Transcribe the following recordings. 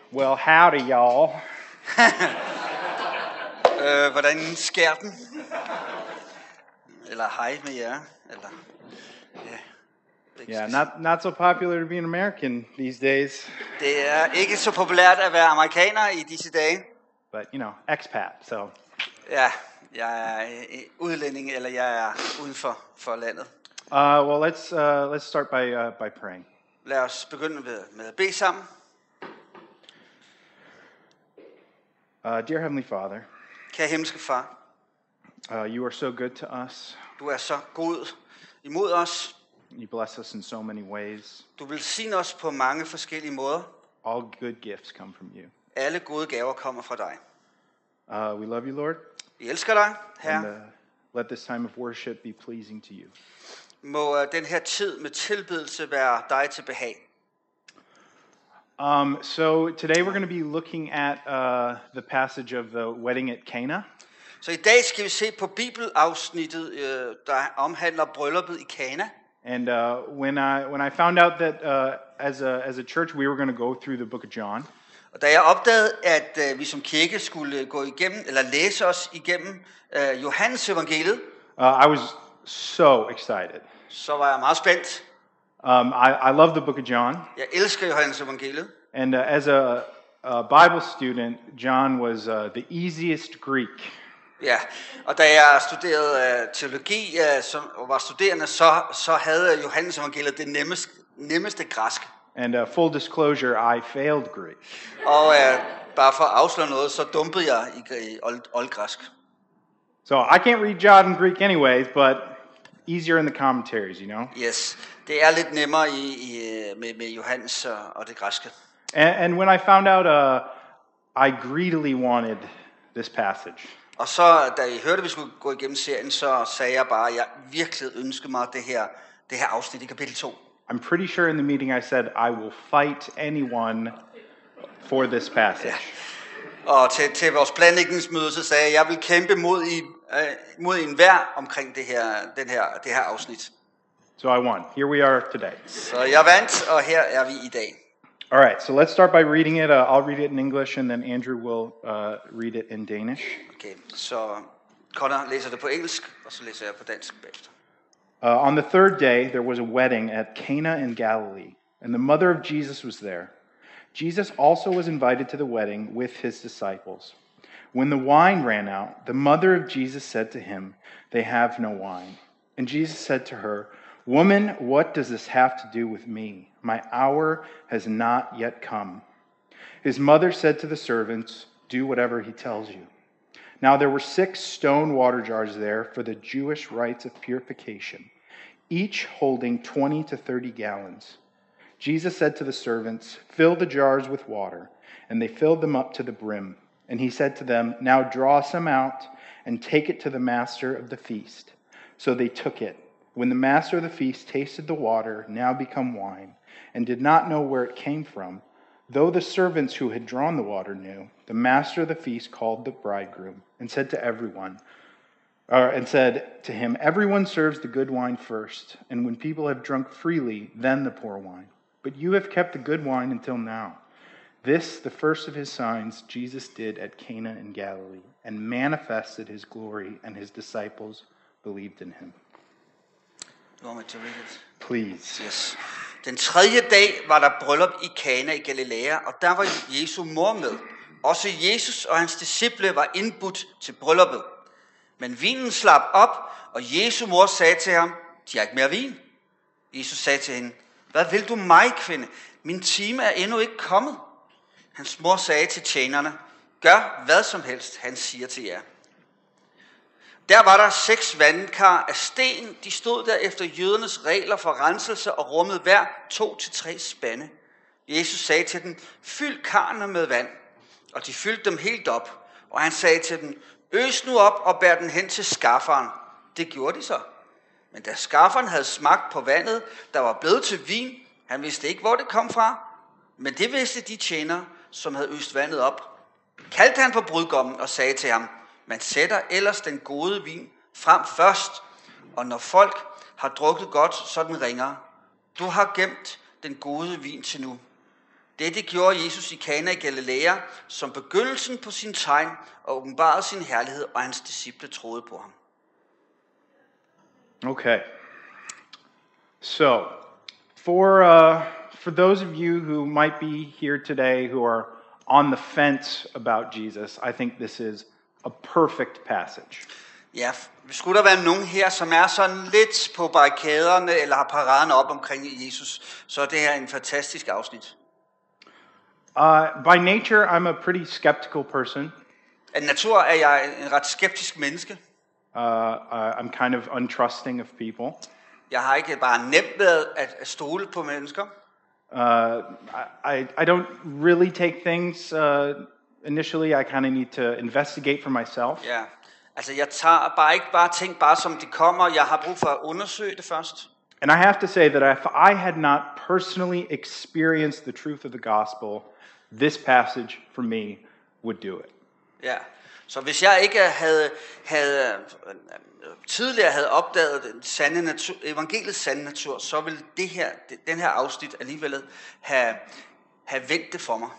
Well, howdy, y'all. Hvordan sker den? Eller hej med jer. Eller, Yeah, not so popular to be an American these days, Det er ikke så populært at være amerikaner i disse dage. but expat. So, Ja, jeg er udlænding, eller jeg er uden for landet. well, let's start by praying. Lad os begynde med at bede sammen. Dear Heavenly Father, Kære himmelske far, you are so good to us. du er så god imod os. You bless us in so many ways. Du velsigner os på mange forskellige måder. All good gifts come from you. Alle gode gaver kommer fra dig. We love you, Lord, Vi elsker dig, and Herre. let this time of worship be pleasing to you. Må den her tid med tilbedelse være dig til behag. So today we're going to be looking at the passage of the wedding at Cana. Så i dag skal vi se på bibelafsnittet, der omhandler brylluppet i Kana. And when I found out that as a church we were going to go through the book of John, Og da jeg opdagede, at vi som kirke skulle gå igennem, eller læse os igennem Johannes evangeliet, I was so excited. så var jeg meget spændt. I love the book of John, Jeg elsker Johannes evangeliet. and as a Bible student, John was the easiest Greek. Ja, og da jeg studerede teologi og var studerende, så havde Johannes evangeliet det nemmeste græsk. And full disclosure, I failed Greek. Og bare for at afsløre noget, så dumpede jeg i oldgræsk. So I can't read John in Greek anyways, but easier in the commentaries, Yes, det er lidt nemmere med Johannes og det græske. And when I found out, I greedily wanted this passage. Og så, da I hørte, at vi skulle gå igennem serien, så sagde jeg bare, at jeg virkelig ønskede mig det her afsnit i kapitel 2. I'm pretty sure in the meeting I said, I will fight anyone for this passage. Og til vores planlægningsmøde, så sagde jeg, at jeg vil kæmpe mod enhver omkring det her afsnit. So I won. Here we are today. Så jeg vandt, og her er vi i dag. All right, so let's start by reading it. I'll read it in English, and then Andrew will read it in Danish. Okay, så Connor læser det på engelsk, og så læser jeg på dansk bagefter. On the third day, there was a wedding at Cana in Galilee, and the mother of Jesus was there. Jesus also was invited to the wedding with his disciples. When the wine ran out, the mother of Jesus said to him, "They have no wine." And Jesus said to her, "Woman, what does this have to do with me? My hour has not yet come." His mother said to the servants, "Do whatever he tells you." Now there were 6 stone water jars there for the Jewish rites of purification, each holding 20 to 30 gallons. Jesus said to the servants, "Fill the jars with water," and they filled them up to the brim. And he said to them, "Now draw some out and take it to the master of the feast." So they took it. When the master of the feast tasted the water, now become wine, and did not know where it came from, though the servants who had drawn the water knew, the master of the feast called the bridegroom and said to him, "Everyone serves the good wine first, and when people have drunk freely, then the poor wine. But you have kept the good wine until now." This, the first of his signs, Jesus did at Cana in Galilee, and manifested his glory, and his disciples believed in him. You want me to read it? Please. Yes. Den tredje dag var der bryllup i Kana i Galilea, og der var Jesu mor med. Også Jesus og hans disciple var indbudt til brylluppet. Men vinen slap op, og Jesu mor sagde til ham, "De har ikke mere vin." Jesus sagde til hende, "Hvad vil du mig, kvinde? Min time er endnu ikke kommet." Hans mor sagde til tjenerne, "Gør hvad som helst, han siger til jer." Der var der 6 vandkar af sten. De stod der efter jødernes regler for renselse og rummede hver 2 til 3 spande. Jesus sagde til dem, "Fyld karrene med vand." Og de fyldte dem helt op. Og han sagde til dem, "Øs nu op og bær den hen til skafferen." Det gjorde de så. Men da skafferen havde smagt på vandet, der var blevet til vin, han vidste ikke, hvor det kom fra. Men det vidste de tjenere, som havde øst vandet op. Kaldte han på brudgommen og sagde til ham, "Man sætter ellers den gode vin frem først, og når folk har drukket godt, så den ringer. Du har gemt den gode vin til nu." Dette gjorde Jesus i Kana i Galilea som begyndelsen på sin tegn og åbenbarede sin herlighed, og hans disciple troede på ham. Okay. So, for those of you who might be here today who are on the fence about Jesus, I think this is a perfect passage. Ja, skulle der være nogen her, som er sådan lidt på barrikaderne eller har paraderne op omkring Jesus, så er det her en fantastisk afsnit. By nature, I'm a pretty skeptical person. Af natur er jeg en ret skeptisk menneske. I'm kind of untrusting of people. Jeg har ikke bare nemt ved at stole på mennesker. I don't really take things initially. I kind of need to investigate for myself. Ja, altså jeg tager bare ikke bare ting bare som de kommer. Jeg har brug for at undersøge det først. And I have to say that if I had not personally experienced the truth of the gospel, this passage for me would do it. Ja, så hvis jeg ikke tidligere havde opdaget den sande natur, evangeliets sande natur, så ville den her afsnit alligevel have vendt det for mig.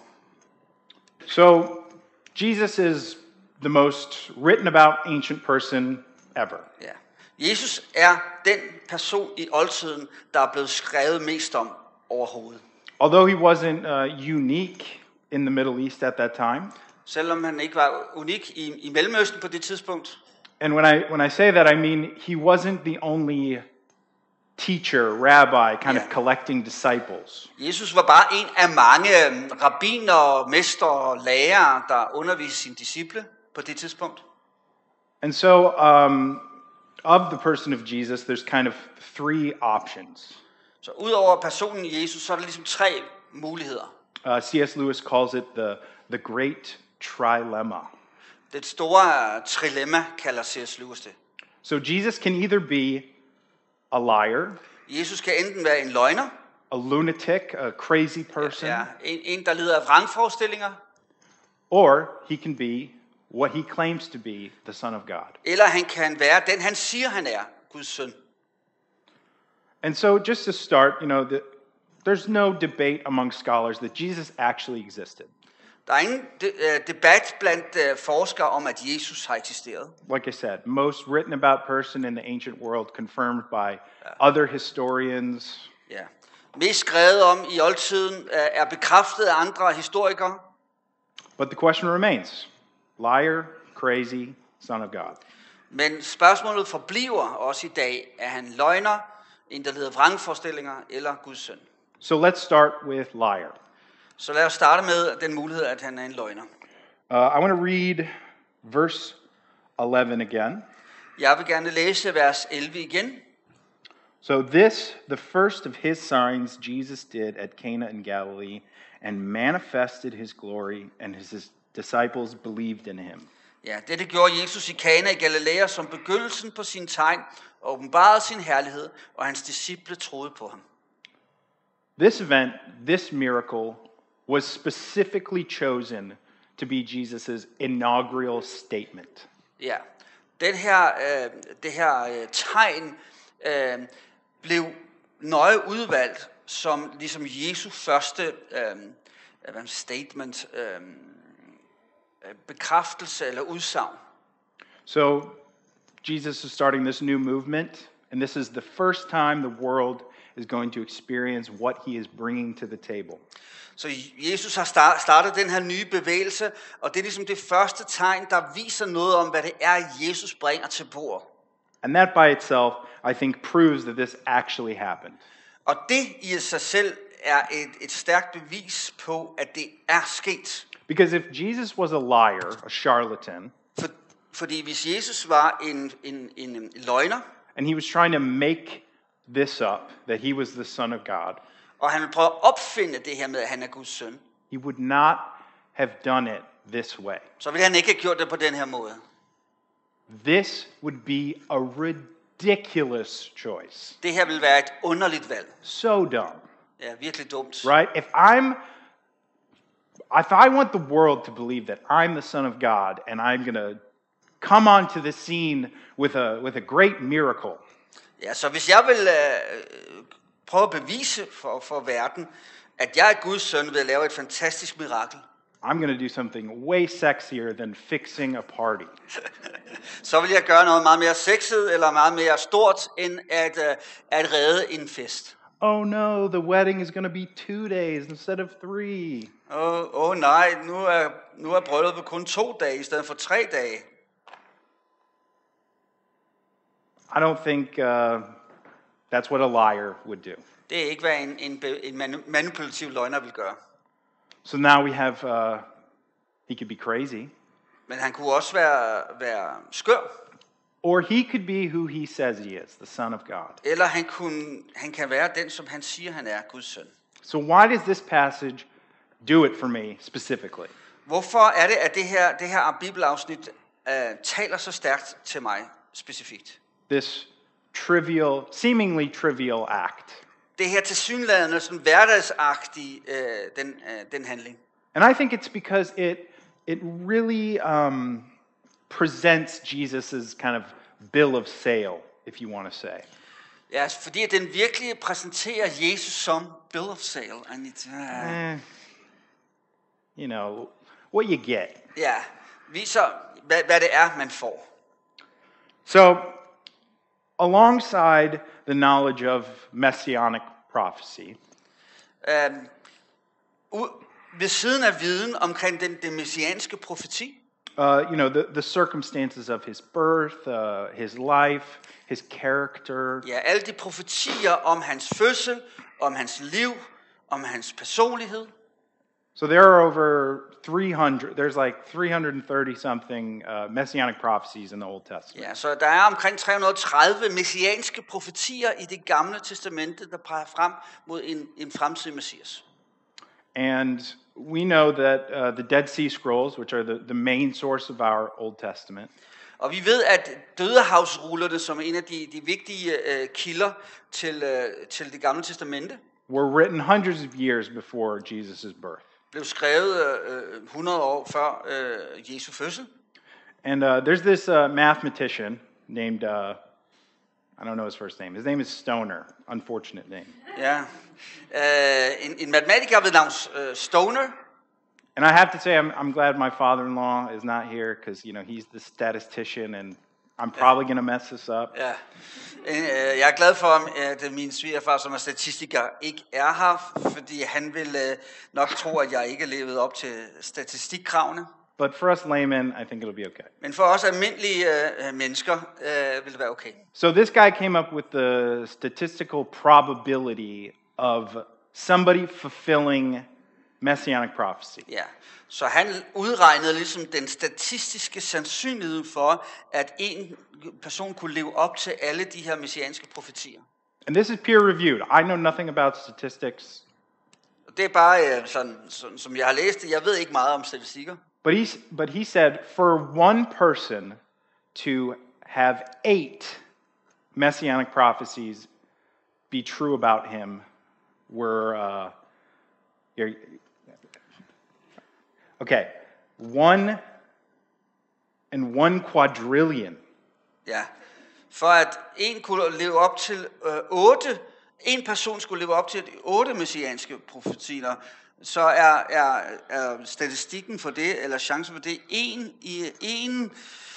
So, Jesus is the most written about ancient person ever. Ja. Jesus er den person i oldtiden, der er blevet skrevet mest om overhovedet. Although he wasn't unique in the Middle East at that time. Selvom han ikke var unik i Mellemøsten på det tidspunkt. And when I say that, I mean he wasn't the only teacher, rabbi, kind of collecting disciples. Jesus var bare en af mange rabbiner, mestre og lærere, der underviste sine disciple på det tidspunkt. And so, of the person of Jesus, there's kind of three options. Så udover personen Jesus, så er der ligesom tre muligheder. C.S. Lewis calls it the great trilemma. Det store trilemma kalder C.S. Lewis det. So Jesus can either be a liar, Jesus kan enten være en løgner, a lunatic, a crazy person, en der lider af vrangforestillinger, or he can be what he claims to be, the Son of God. eller han kan være den han siger han er, Guds søn. And so just to start, there's no debate among scholars that Jesus actually existed. Der er ingen debat blandt forskere om at Jesus har eksisteret. Like I said, most written about person in the ancient world confirmed by other historians. Ja. Mest skrevet om i oldtiden er bekræftet af andre historikere. But the question remains: liar, crazy, Son of God. Men spørgsmålet forbliver også i dag: er han løgner, en der lider vrangforestillinger, eller Guds søn? So let's start with liar. Så lad os starte med den mulighed, at han er en løgner. I want to read verse 11 again. Jeg vil gerne læse vers 11 igen. So this, the first of his signs Jesus did at Cana in Galilee, and manifested his glory, and his disciples believed in him. Ja, dette gjorde Jesus i Kana i Galilea som begyndelsen på sin tegn, og åbenbarede sin herlighed, og hans disciple troede på ham. This event, this miracle, was specifically chosen to be Jesus' inaugural statement. Ja, det her tegn blev nøje udvalgt som ligesom Jesu første statement, bekræftelse eller udsagn. So Jesus is starting this new movement, and this is the first time the world is going to experience what he is bringing to the table. Så Jesus har startet den her nye bevægelse, og det er ligesom det første tegn, der viser noget om, hvad det er, Jesus bringer til bordet. And that by itself, I think, proves that this actually happened. Og det i sig selv er et stærkt bevis på, at det er sket. Because if Jesus was a liar, a charlatan, Fordi hvis Jesus var en løgner, and he was trying to make this up, that he was the Son of God, og han vil prøve at opfinde det her med, at han er Guds søn, he would not have done it this way. så ville han ikke have gjort det på den her måde. This would be a ridiculous choice. Det her vil være et underligt valg. So dumb. Ja, virkelig dumt. Right? If I want the world to believe that I'm the Son of God and I'm going to come onto the scene with a great miracle, Ja, så hvis jeg vil prøve at bevise for verden, at jeg er Guds søn ved at lave et fantastisk mirakel, I'm going to do something way sexier than fixing a party. så vil jeg gøre noget meget mere sexet eller meget mere stort, end at redde en fest. Oh no, the wedding is going to be 2 days instead of 3. Nej, nu er brylluppet kun 2 dage i stedet for 3 dage. I don't think that's what a liar would do. Det er ikke, hvad en manipulativ løgner vil gøre. So now we have, he could be crazy. Men han kunne også være skør. Or he could be who he says he is, the Son of God. Eller han kan være den, som han siger, han er, Guds søn. So why does this passage do it for me specifically? Hvorfor er det, at det her bibelafsnit taler så stærkt til mig specifikt? This seemingly trivial act. Det her tilsyneladende sådan hverdagsagtige den handling. And I think it's because it really presents Jesus's kind of bill of sale, if you want to say. Ja, fordi den virkelig præsenterer Jesus som bill of sale. You know, what you get. Ja, viser hvad det er, man får. So, alongside the knowledge of messianic prophecy, ved siden af viden omkring den messianske profeti, the circumstances of his birth, his life, his character. Ja, alle de profetier om hans fødsel, om hans liv, om hans personlighed. So there are over 300, there's like 330 something messianic prophecies in the Old Testament. Ja, så der er omkring 330 messianske profetier i det gamle testamente, der peger frem mod en fremtidig messias. And we know that the Dead Sea Scrolls, which are the main source of our Old Testament, og vi ved, at Dødehavsrullerne, som er en af de vigtige kilder til det gamle testamente, were written hundreds of years before Jesus' birth. Blev skrevet 100 år før Jesu fødsel. And there's this mathematician named, I don't know his first name. His name is Stoner. Unfortunate name. Ja, en matematiker ved navn Stoner. And I have to say, I'm glad my father-in-law is not here, because he's the statistician, and I'm probably going to mess this up. Ja. Jeg er glad for, at min svigerfar, som er statistiker, ikke er her, fordi han vil nok tro, at jeg ikke er levet op til statistikkravene. But for us laymen, I think it'll be okay. Men for os almindelige mennesker vil det være okay. So this guy came up with the statistical probability of somebody fulfilling messianic prophecy. Ja. Så han udregnede ligesom den statistiske sandsynlighed for, at en person kunne leve op til alle de her messianske profetier. And this is peer-reviewed. I know nothing about statistics. Det er bare sådan, som jeg har læst det. Jeg ved ikke meget om statistikker. But he said, for one person to have 8 messianic prophecies be true about him were, okay, 1 in 1 quadrillion. Ja, for at en kunne leve op til 8, en person skulle leve op til 8 messianske profetier, så er statistikken for det, eller chancen for det, 1 i 1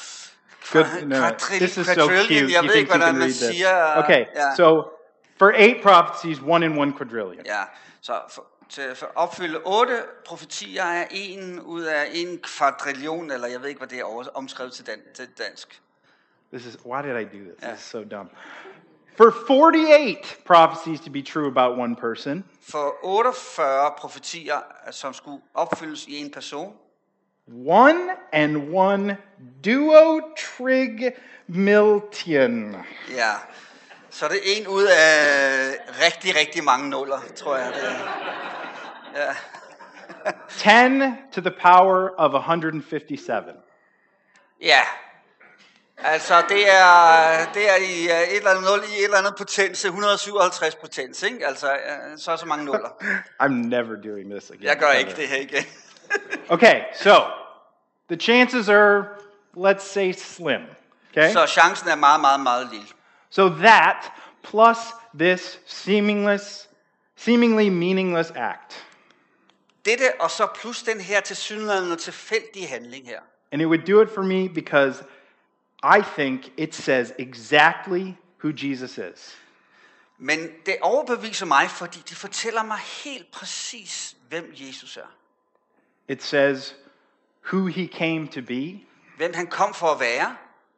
This is so cute. Jeg ved ikke, hvordan man siger. Okay, ja. So for 8 prophecies, 1 in 1 quadrillion. Ja, så til at opfylde 8 profetier er 1 ud af 1 kvadrillion, eller jeg ved ikke, hvad det er omskrevet til dansk. Why did I do this? This is so dumb. For 48 prophecies to be true about one person. For 48 profetier, som skulle opfyldes i en person. 1 and 1 duotrig-miltion. Ja, så det er 1 ud af rigtig, rigtig mange nuller, tror jeg. Det er. Ja. 10 to the power of 157. Ja. Altså, det er i et eller andet 0 i et eller andet potens, 157 potens, ikke? Altså, så mange nuller. I'm never doing this again. Jeg gør ikke det her igen. Okay, so the chances are, let's say, slim. Okay? Så chancen er meget, meget, meget lille. So that plus this seemingly meaningless act. Dette og så plus den her tilsyneladende tilfældige handling her. And it would do it for me because I think it says exactly who Jesus is. Men det overbeviser mig, fordi det fortæller mig helt præcis, hvem Jesus er. It says who he came to be. Hvem han kom for at være.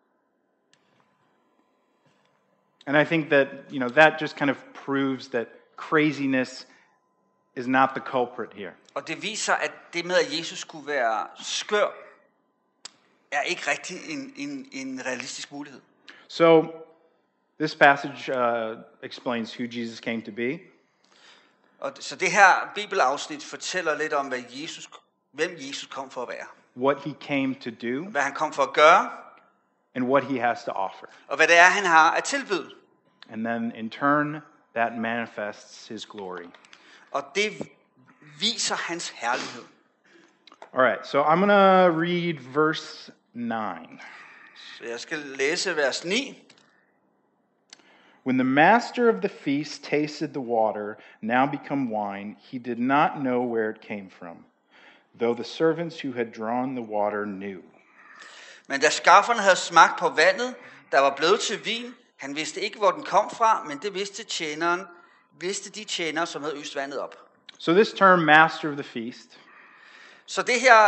And I think that, that just kind of proves that craziness is not the culprit here. Og det viser, at det med, at Jesus skulle være skør, er ikke rigtig en realistisk mulighed. So, this passage explains who Jesus came to be. Og så det her bibelafsnit fortæller lidt om, hvem Jesus kom for at være. What he came to do. Hvad han kom for at gøre. And what he has to offer. Og hvad det er, han har at tilbyde. And then in turn, that manifests his glory. Og det viser hans herlighed. All right, so I'm going to read verse 9. Så jeg skal læse vers 9. When the master of the feast tasted the water, now become wine, he did not know where it came from, though the servants who had drawn the water knew. Men da skafferne havde smagt på vandet, der var blevet til vin, han vidste ikke, hvor den kom fra, men det vidste de tjenere, som havde øst vandet op. So this term, master of the feast, så det her,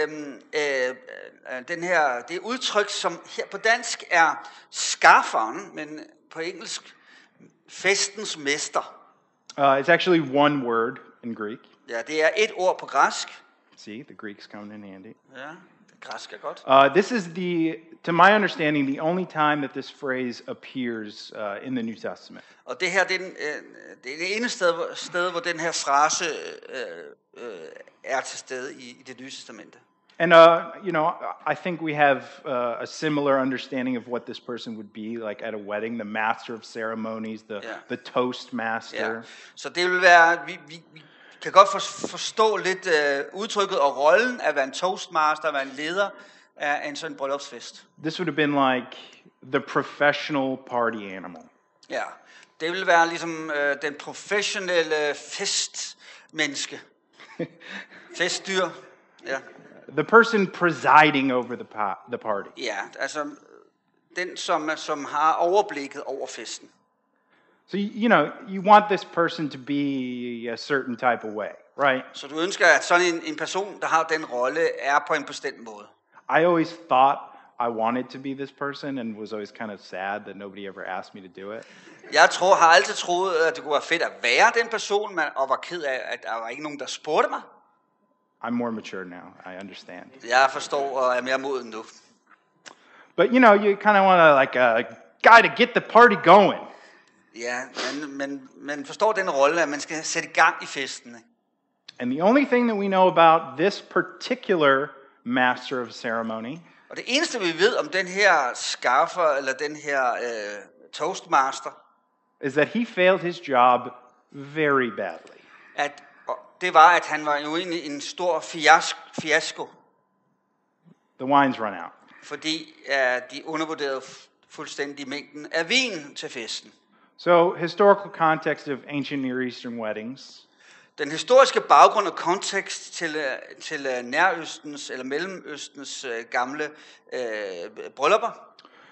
det udtryk, som her på dansk er skafferen, men på engelsk festens mester. It's actually one word in Greek. Ja, det er et ord på græsk. See, the Greek's coming in handy. Ja, det græsk er godt. This is to my understanding, the only time that this phrase appears in the New Testament. Og det her, det er det eneste sted, hvor den her frase er til stede i det nye testamente. And I think we have a similar understanding of what this person would be, like at a wedding, the master of ceremonies, the toast master. Ja. Så det vil være, vi kan godt forstå lidt udtrykket og rollen at være en toastmaster, at være en leder af en sådan bryllupsfest. This would have been like the professional party animal. Ja, det vil være ligesom den professionelle festmenneske. Festdyr. Ja. The person presiding over the party. Ja, altså den som har overblikket over festen. So you want this person to be a certain type of way, right? Så du ønsker at sådan en person der har den rolle er på en bestemt måde. I always thought I wanted to be this person and was always kind of sad that nobody ever asked me to do it. Jeg har altid troet at det kunne være fedt at være den person, og var ked af at der var ikke nogen der spurgte mig. I'm more mature now. I understand. Jeg forstår og er mere moden nu. But you kind of want to like a guy to get the party going. Ja, men forstår den rolle at man skal sætte i gang i festen. And the only thing that we know about this particular master of ceremony, og det eneste vi ved om den her skaffer eller den her toastmaster, is that he failed his job very badly. At det var at han var jo egentlig en stor fiasko. The wines run out. Fordi de undervurderede fuldstændig mængden af vin til festen. So, historical context of ancient Near Eastern weddings. Den historiske baggrund og kontekst til Nærøstens eller Mellemøstens gamle bryllupper.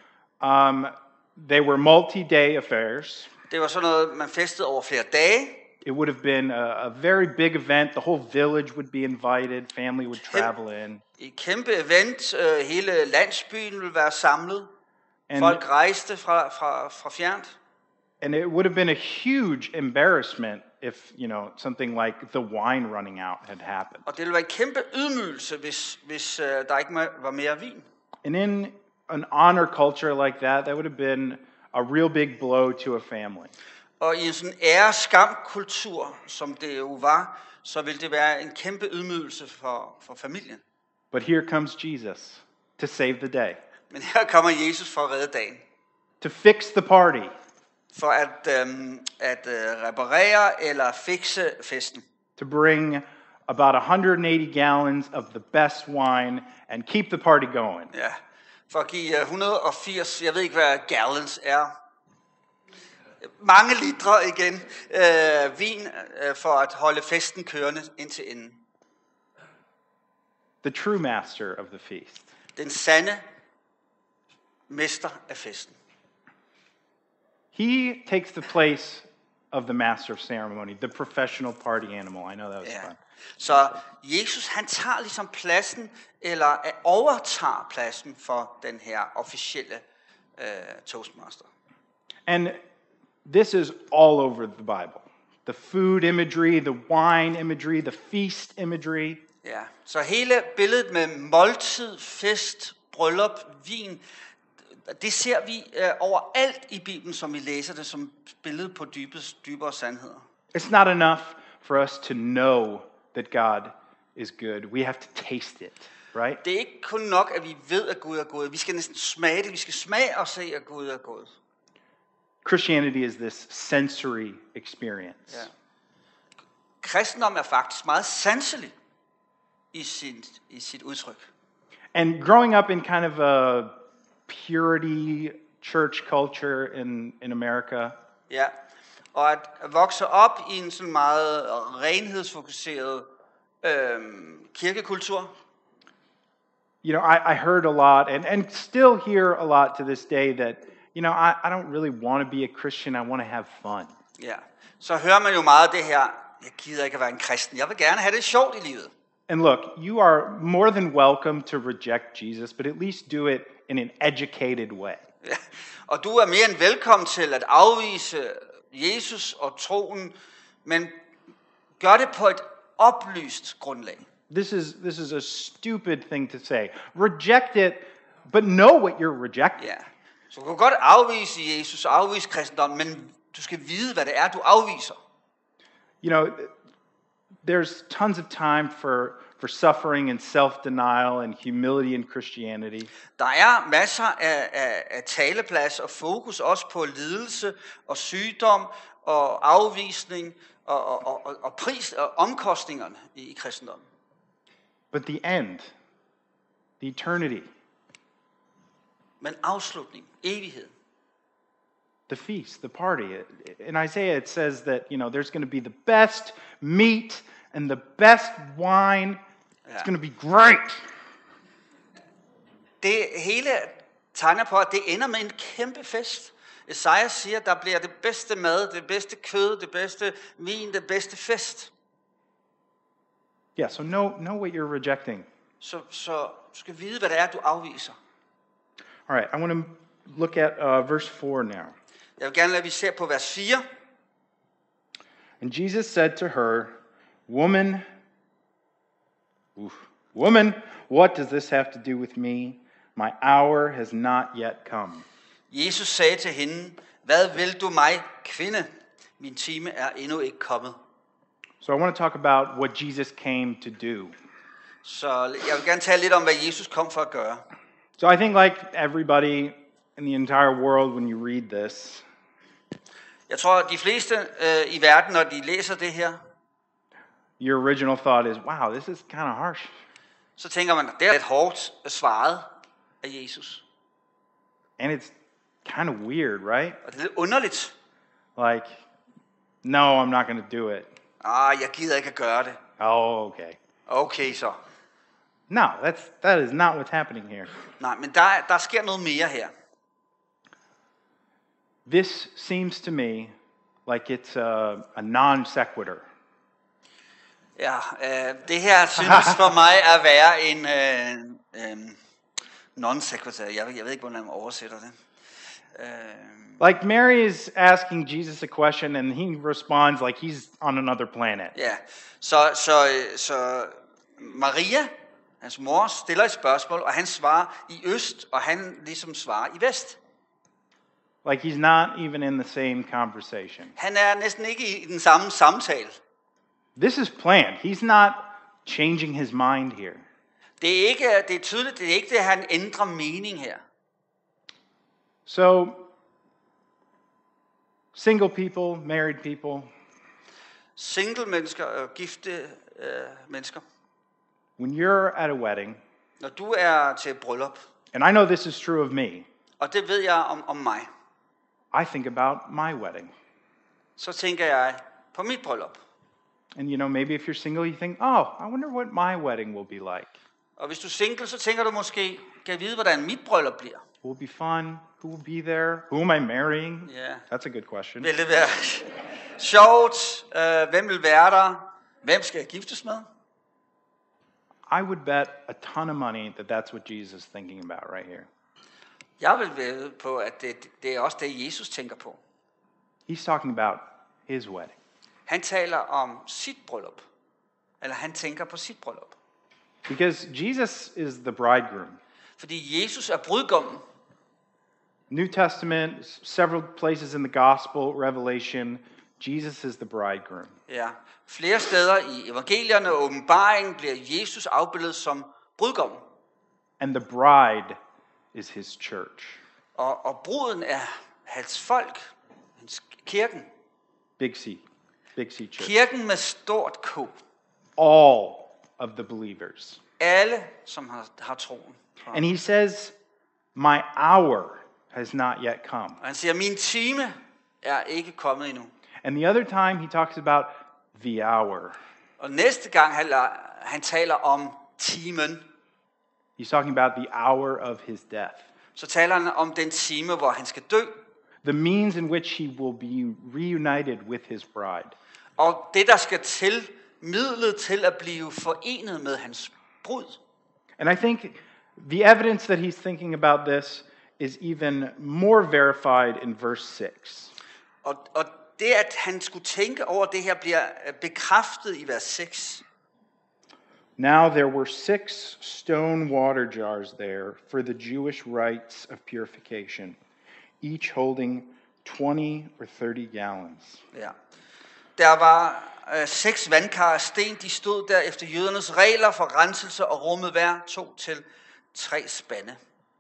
They were multi-day affairs. Det var sådan noget man festede over flere dage. It would have been a very big event. The whole village would be invited. Family would travel in. Et kæmpe event. Hele landsbyen ville være samlet. Folk rejste fra fjernt. And it would have been a huge embarrassment if, something like the wine running out had happened. Og det ville være en kæmpe ydmygelse, hvis der ikke var mere vin. And in an honor culture like that would have been a real big blow to a family. Og i en sådan ære-skam-kultur, som det jo var, så ville det være en kæmpe ydmygelse for familien. But here comes Jesus to save the day. Men her kommer Jesus for at redde dagen. To fix the party. For at reparere eller fikse festen. To bring about 180 gallons of the best wine and keep the party going. Ja, for at give 180, jeg ved ikke hvad gallons er. mange litre igen vin for at holde festen kørende indtil enden. The true master of the feast. Den sande mester af festen. He takes the place of the master of ceremony, the professional party animal. I know that was Ja. fun. Så Jesus han tager ligesom pladsen, eller overtager pladsen for den her officielle toastmaster. And this is all over the Bible. The food imagery, the wine imagery, the feast imagery. Ja. Så hele billedet med måltid, fest, bryllup, vin, det ser vi overalt i Bibelen, som vi læser det som billede på dybere sandheder. It's not enough for us to know that God is good. We have to taste it, right? Det er ikke kun nok, at vi ved, at Gud er god. Vi skal næsten smage det. Vi skal smage og se, at Gud er god. Christianity is this sensory experience. Ja. Kristendom er faktisk meget sanselig i sit udtryk. And growing up in kind of a purity church culture in America, Ja. Og at vokse op i en sådan meget renhedsfokuseret kirkekultur. you know, I heard a lot and still hear a lot to this day that, you know, I don't really want to be a Christian. I want to have fun. Ja. Så hører man jo meget det her, jeg gider ikke at være en kristen. Jeg vil gerne have det sjovt i livet. And look, you are more than welcome to reject Jesus, but at least do it in an educated way. Ja. Og du er mere end velkommen til at afvise Jesus og troen, men gør det på et oplyst grundlag. This is a stupid thing to say. Reject it, but know what you're rejecting. Ja. Så du kan godt afvise Jesus og afvise kristendommen, men du skal vide, hvad det er, du afviser. You know, there's tons of time for suffering and self-denial and humility in Christianity. Der er masser af taleplads og fokus også på lidelse og sygdom og afvisning og pris og omkostningerne i kristendommen. But the end, the eternity, Men afslutning, evighed. the feast, the party. In Isaiah it says that, you know, there's going to be the best meat and the best wine. It's going to be great. Det hele tegner på, at det ender med en kæmpe fest. Esajas siger, at der bliver det bedste mad, det bedste kød, det bedste vin, det bedste fest. Yeah, so know what you're rejecting. Så du skal vide, hvad det er, du afviser. All right, I want to look at verse 4 now. Jeg vil gerne lade, at vi ser på vers 4. And Jesus said to her, Woman, what does this have to do with me? My hour has not yet come. Jesus sagde til hende, hvad vil du mig, kvinde? Min time er endnu ikke kommet. So I want to talk about what Jesus came to do. Så jeg vil gerne tale lidt om, hvad Jesus kom for at gøre. So I think like everybody in the entire world, when you read this, Jeg tror, de fleste i verden, når de læser det her, your original thought is, wow, this is kind of harsh. så tænker man, det er lidt hårdt svaret af Jesus. And it's kind of weird, right? Og det er lidt underligt. Like, no, I'm not going to do it. Jeg gider ikke at gøre det. Oh, okay. Okay så. No, that is not what's happening here. Nej, men der sker noget mere her. This seems to me like it's a non sequitur. Ja, det her synes for mig at være en non sequitur. Jeg ved ikke, hvordan man oversætter det. Like Mary is asking Jesus a question and he responds like he's on another planet. Ja, så Maria, hans mor, stiller et spørgsmål, og han svarer i øst, og han ligesom svarer i vest. Like he's not even in the same conversation. Han er næsten ikke i den samme samtale. This is planned. He's not changing his mind here. Det er tydeligt, det er ikke det, han ændrer mening her. So, single people, married people, Single mennesker og gifte mennesker. when you're at a wedding, Når du er til bryllup, and I know this is true of me, og det ved jeg om mig. I think about my wedding. så tænker jeg på mit bryllup. And maybe if you're single, you think, oh, I wonder what my wedding will be like. Og hvis du er single, så tænker du måske, kan jeg vide, hvordan mit bryllup bliver? Will it be fun? Who will be there? Who am I marrying? Ja. That's a good question. Vil det være sjovt? Hvem vil være der? Hvem skal jeg giftes med? I would bet a ton of money that that's what Jesus is thinking about right here. Jeg vil vædde på, at det er også det, Jesus tænker på. He's talking about his wedding. Han taler om sit bryllup. Eller han tænker på sit bryllup. Because Jesus is the bridegroom. Fordi Jesus er brudgommen. New Testament, several places in the Gospel, Revelation, Jesus is the bridegroom. Ja. Flere steder i evangelierne og åbenbaringen bliver Jesus afbildet som brudgommen. And the bride is his church. Og bruden er hans folk, hans kirken. Big C. Big C Church. Kirken med stort K. All of the believers. Alle, som har troen. And he says, my hour has not yet come. Og han siger, min time er ikke kommet endnu. And the other time he talks about the hour. Og næste gang han taler om timen, He's talking about the hour of his death. så taler han om den time, hvor han skal dø. The means in which he will be reunited with his bride. Og det, der skal til, midlet til at blive forenet med hans brud. And I think the evidence that he's thinking about this is even more verified in verse 6. Og det, at han skulle tænke over det her, bliver bekræftet i vers 6. Now there were 6 stone water jars there for the Jewish rites of purification, each holding 20 or 30 gallons. Ja. Der var 6 vandkar af sten, de stod der efter jødernes regler for renselse og rummede hver 2 til 3 spande.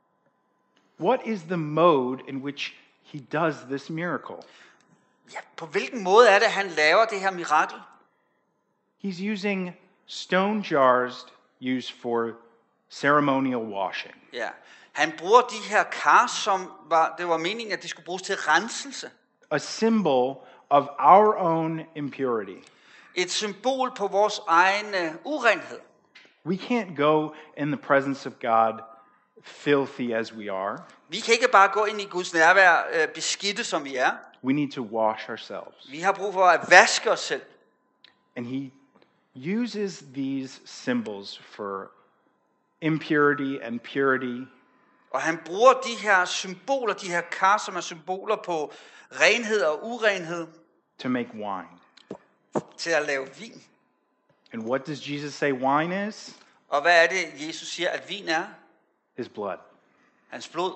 What is the mode in which he does this miracle? Ja, på hvilken måde er det, han laver det her mirakel? He's using stone jars used for ceremonial washing. Ja. Han bruger de her kar, det var meningen, at de skulle bruges til renselse. A symbol of our own impurity. Et symbol på vores egen urenhed. We can't go in the presence of God filthy as we are. Vi kan ikke bare gå ind i Guds nærvær beskidte, som vi er. We need to wash ourselves. Vi har brug for at vaske os selv. And he uses these symbols for impurity and purity. Og han bruger de her symboler, de her kar, som er symboler på renhed og urenhed, To make wine. til at lave vin. And what does Jesus say wine is? Og hvad er det, Jesus siger, at vin er? His blood. Hans blod.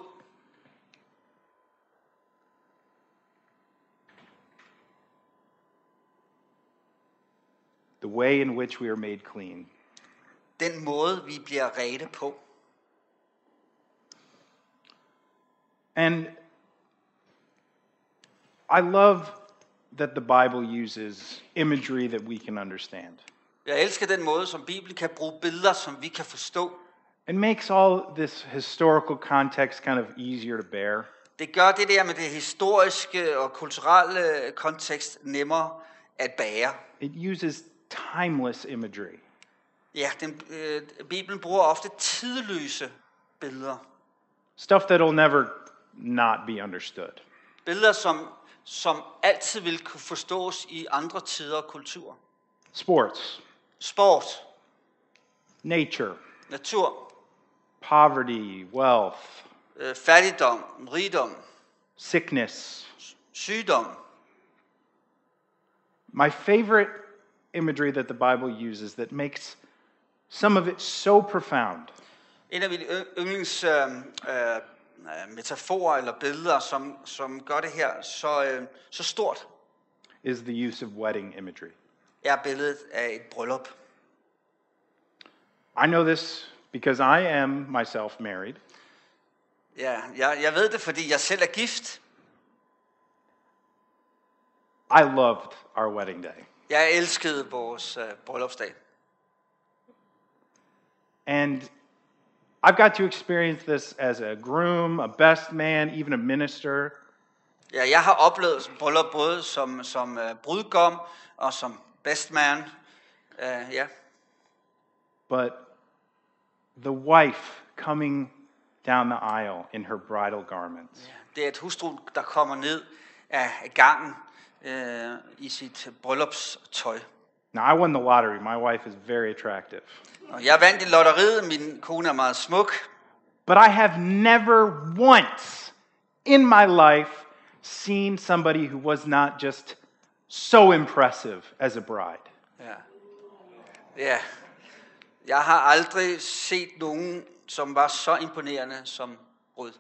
The way in which we are made clean. Den måde, vi bliver rene på. And I love that the Bible uses imagery that we can understand. Jeg elsker den måde, som Bibelen kan bruge billeder, som vi kan forstå. It makes all this historical context kind of easier to bear. Det gør det der med det historiske og kulturelle kontekst nemmere at bære. It uses timeless imagery. Ja, Bibelen bruger ofte tidløse billeder. Stuff that'll never not be understood. Billeder, som altid vil kunne forstås i andre tider og kulturer. Sports, Sport, nature, natur, poverty, wealth, fattigdom, rigdom, sickness. sygdom. My favorite imagery that the Bible uses that makes some of it so profound En af mine yndlings metaforer eller billeder, som gør det her så stort, is the use of wedding imagery. er billedet af et bryllup. I know this because I am myself married. Ja, jeg ved det, fordi jeg selv er gift. I loved our wedding day. Jeg elskede vores bryllupsdag. And I've got to experience this as a groom, a best man, even a minister. Ja, jeg har oplevet bryllup både som brudgom og som best man. Ja. But the wife coming down the aisle in her bridal garments. Det er et hustru, der kommer ned af gangen i sit bryllupstøj. Now, I won the lottery. My wife is very attractive. Og jeg vandt i lotteriet. Min kone er meget smuk. But I have never once in my life seen somebody who was not just so impressive as a bride. Ja. Jeg har aldrig set nogen, som var så imponerende som brud.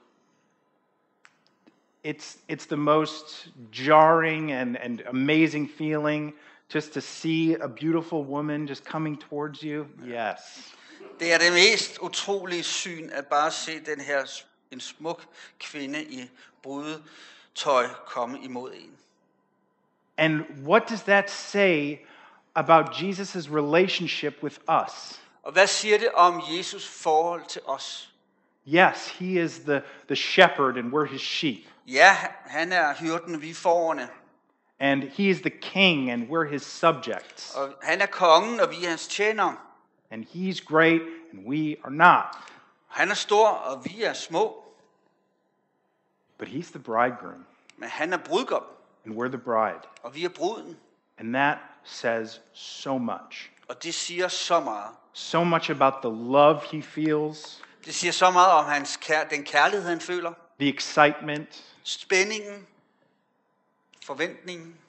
It's the most jarring and amazing feeling just to see a beautiful woman just coming towards you. Yes. Det er det mest utrolige syn at bare se en smuk kvinde i brudetøj komme imod en. And what does that say about Jesus' relationship with us? Og hvad siger det om Jesus forhold til os? Yes, he is the shepherd and we're his sheep. Ja, han er hyrden, vi er fårene. And he is the king and we're his subjects. Og han er kongen, og vi er hans tjenere. And he's great and we are not. Han er stor, og vi er små. But he's the bridegroom Men han er brudgom, and we're the bride. og vi er bruden. And that says so much. Og det siger så meget. So much about the love he feels, Det siger så meget om den kærlighed, han føler. the excitement, Spændingen. Forventningen.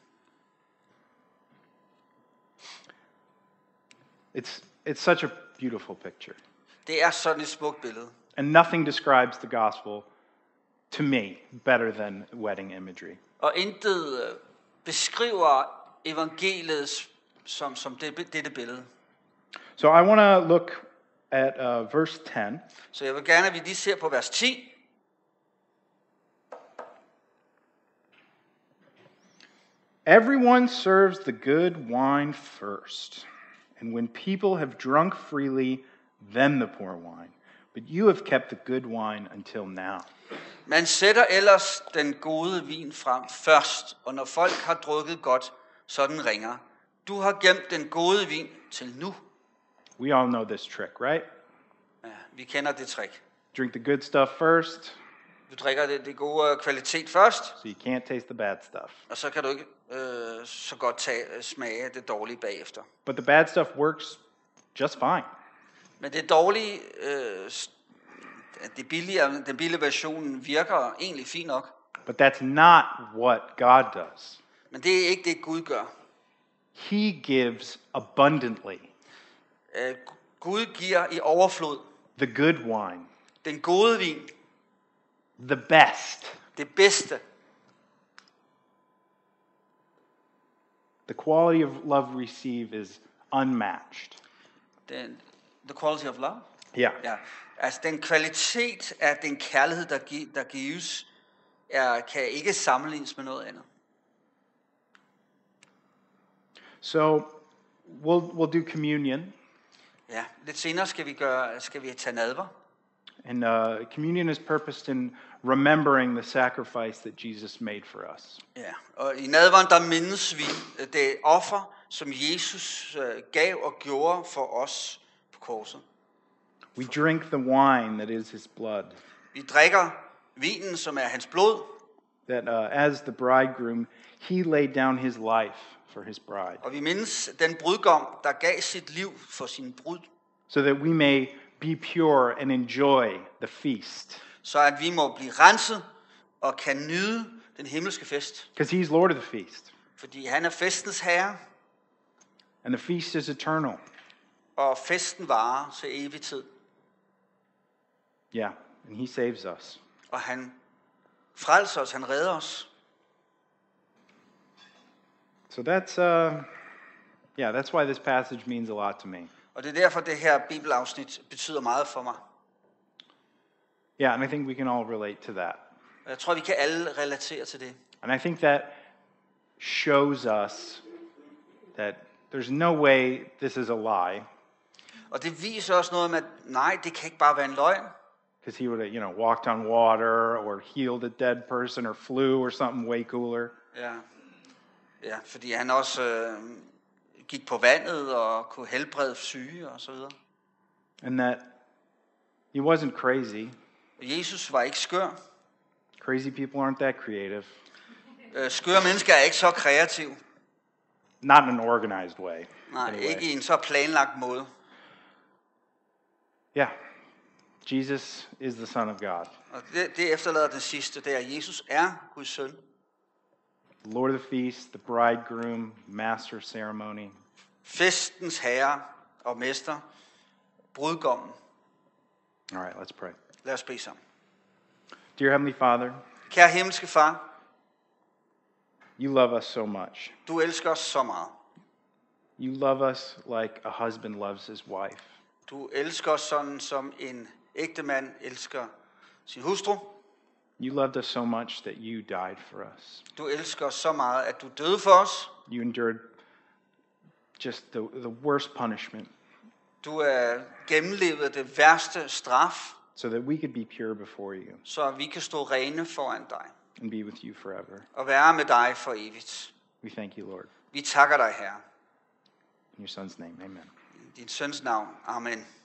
it's such a beautiful picture. Det er sådan et smukt billede. And nothing describes the gospel to me better than wedding imagery. Og intet beskriver evangeliet som dette billede. So I want to look at verse 10. Så jeg vil gerne, at vi lige ser på vers 10. Everyone serves the good wine first, and when people have drunk freely, then the poor wine. But you have kept the good wine until now. Man sætter ellers den gode vin frem først, og når folk har drukket godt, så den ringer. Du har gemt den gode vin til nu. We all know this trick, right? Ja, vi kender det trick. Drink the good stuff first, Du drikker det gode kvalitet først, so you can't taste the bad stuff. og så kan du ikke så godt smage det dårlige bagefter. But the bad stuff works just fine. Men det dårlige, den billige version virker egentlig fint nok. But that's not what God does. Men det er ikke det, Gud gør. He gives abundantly Gud giver i overflod the good wine, den gode vin, the best. det bedste. The quality of love received is unmatched. The quality of love? Yeah. Ja, altså den kvalitet af den kærlighed, der gives, kan ikke sammenlignes med noget andet. So we'll do communion. Ja, lidt senere skal vi tage nadver. And communion is purposed in remembering the sacrifice that Jesus made for us. Ja, og i nadveren der mindes vi det offer, som Jesus gav og gjorde for os på korset. We drink the wine that is his blood. Vi drikker vinen, som er hans blod. That as the bridegroom, he laid down his life for his bride. Og vi mindes den brudgom, der gav sit liv for sin brud. So that we may be pure and enjoy the feast. Så at vi må blive renset og kan nyde den himmelske fest. Because he's Lord of the feast. Fordi han er festens herre, And the feast is eternal. og festen varer til evig tid. Yeah, and he saves us. Og han frelser os, han redder os. So that's why this passage means a lot to me. Og det er derfor, det her bibelafsnit betyder meget for mig. Yeah, and I think we can all relate to that. Og jeg tror, vi kan alle relatere til det. And I think that shows us that there's no way this is a lie. Og det viser også noget om, at nej, det kan ikke bare være en løgn. because he would have, walked on water or healed a dead person or flew or something way cooler. Ja. Ja, fordi han også gik på vandet og kunne helbrede syge og så videre. And that he wasn't crazy. Jesus var ikke skør. Crazy people aren't that creative. Skøre mennesker er ikke så kreative. Not in an organized way. Nej, anyway. ikke i en så planlagt måde. Yeah. Jesus is the Son of God. Og det efterlader det sidste, det er, at Jesus er Guds søn. The Lord of the feast, the bridegroom, master of ceremony. Festens herre og mester. Brudgommen. All right, let's pray. Lad os bede sammen. Dear Heavenly Father, Kære himmelske far, you love us so much. du elsker os så meget. You love us like a husband loves his wife. Du elsker os sådan, som en ægte mand elsker sin hustru. You loved us so much that you died for us. Du elsker os så meget, at du døde for os. You endured just the worst punishment Du er gennemlevet det værste straf, so that we could be pure before you så vi kan stå rene foran dig and be with you forever. og være med dig for evigt. We thank you, Lord. Vi takker dig, Herre. In your Son's name, amen. I din søns navn. Amen.